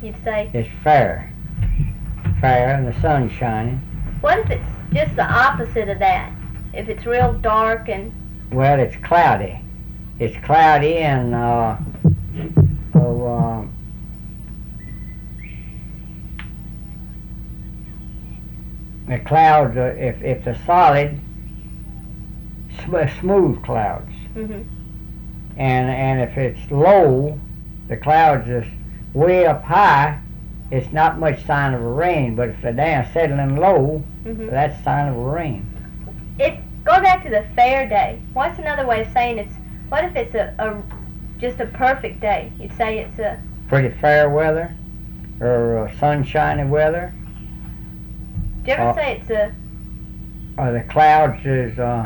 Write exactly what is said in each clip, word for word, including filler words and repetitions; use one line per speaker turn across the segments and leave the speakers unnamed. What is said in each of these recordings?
you'd say?
It's fair. Fair and the sun's shining.
What if it's just the opposite of that? If it's real dark and...
Well, it's cloudy. It's cloudy and, uh, oh, uh, the clouds, are, if, if they're solid, sm- smooth clouds.
Mm-hmm.
And, and if it's low, the clouds are way up high, it's not much sign of a rain. But if they're down settling low,
Mm-hmm.
that's a sign of a rain.
If, go back to the fair day, what's another way of saying it's, what if it's a, a just a perfect day? You'd say it's a...
Pretty fair weather, or uh, sunshiny weather.
Do you ever
Uh,
say it's a...
Or the clouds is, uh,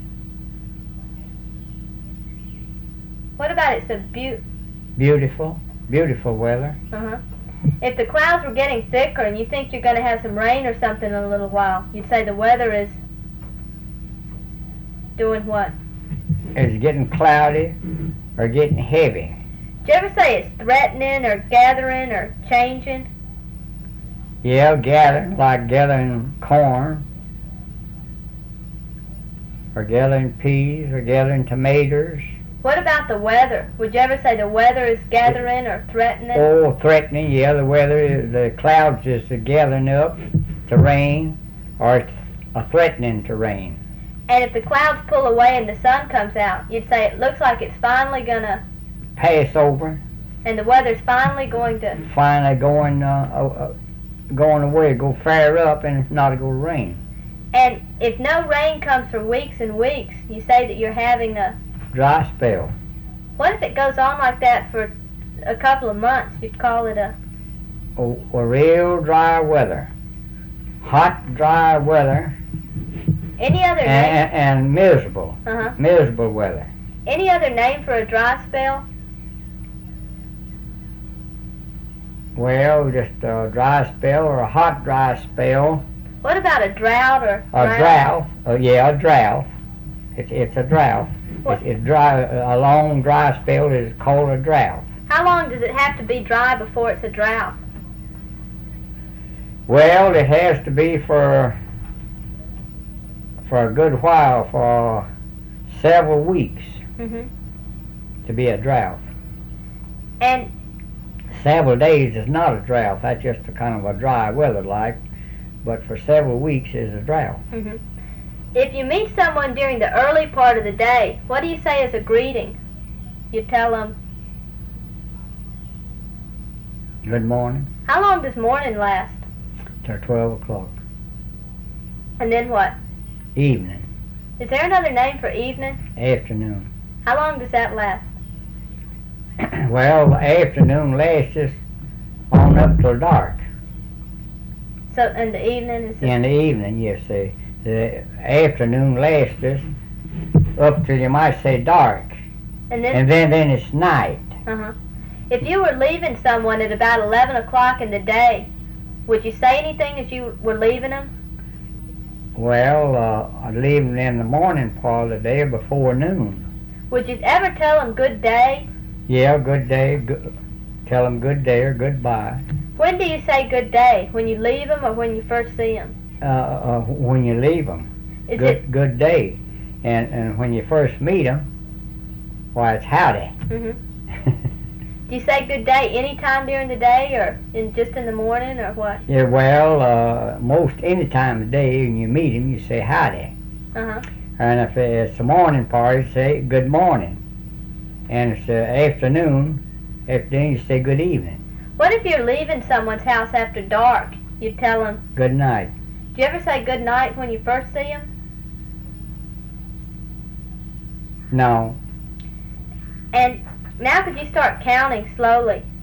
What about it's a beau...
beautiful, beautiful weather.
Uh-huh. If the clouds were getting thicker and you think you're going to have some rain or something in a little while, you'd say the weather is doing what?
It's getting cloudy or getting heavy.
Do you ever say it's threatening or gathering or changing?
Yeah, gathering, like gathering corn, or gathering peas, or gathering tomatoes.
What about the weather? Would you ever say the weather is gathering or threatening?
Oh, threatening, yeah, the weather, is- the clouds is gathering up to rain, or it's a threatening to rain.
And if the clouds pull away and the sun comes out, you'd say it looks like it's finally going to,
Pass over,
and the weather's finally going to...
finally going, uh, uh, uh, going away, go fair up, and it's not going to rain.
And if no rain comes for weeks and weeks, you say that you're having a...
Dry spell.
What if it goes on like that for a couple of months? You'd call it a...
A, a real dry weather. Hot, dry weather,
Any other
and,
name?
and, and miserable.
Uh-huh.
Miserable weather.
Any other name for a dry spell?
Well, just a dry spell or a hot dry spell.
What about a drought or...
A drought. Oh, yeah, a drought. It's, it's a drought.
What?
It's, it's dry. A long dry spell is called a drought.
How long does it have to be dry before it's a drought?
Well, it has to be for for a good while, for several weeks
Mm-hmm.
to be a drought.
And
Several days is not a drought. That's just a kind of a dry weather like. But for several weeks is a drought.
mm-hmm. If you meet someone during the early part of the day, what do you say as a greeting? You tell them,
Good morning.
how long does morning last?
Till twelve o'clock.
And then what?
Evening.
Is there another name for evening?
Afternoon.
How long does that last?
Well, afternoon lasts just on up till dark.
So, and the evening is...
In the evening, yes, the, the afternoon lasts just up till you might say dark.
And then...
And then, then it's night.
Uh-huh. If you were leaving someone at about eleven o'clock in the day, would you say anything as you were leaving them?
Well, uh, I'd leave them in the morning part of the day before noon.
Would you ever tell them good day?
Yeah, good day. Good, tell them good day or goodbye.
When do you say good day? When you leave them or when you first see them?
Uh, uh, when you leave them,
Is
good
it...
good day. And and when you first meet them, why, it's howdy.
Mm-hmm. Do you say good day any time during the day or in just in the morning or what?
Yeah, well, uh, most any time of day when you meet him, you say howdy.
Uh-huh.
And if it's a morning party, you say good morning. And if it's uh, afternoon, afternoon, you say good evening.
What if you're leaving someone's house after dark? You tell them,
Good night.
do you ever say good night when you first see them?
No.
And now could you start counting slowly?